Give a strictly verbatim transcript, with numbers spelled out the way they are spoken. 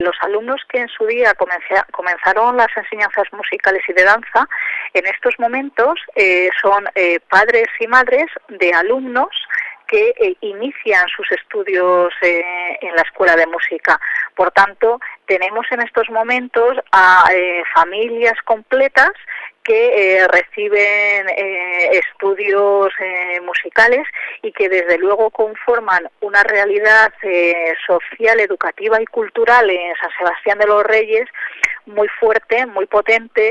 Los alumnos que en su día comenzaron las enseñanzas musicales y de danza, en estos momentos eh, son eh, padres y madres de alumnos que eh, inician sus estudios eh, en la escuela de música. Por tanto, tenemos en estos momentos a eh, familias completas que eh, reciben eh, estudios eh, musicales y que desde luego conforman una realidad eh, social, educativa y cultural en San Sebastián de los Reyes muy fuerte, muy potente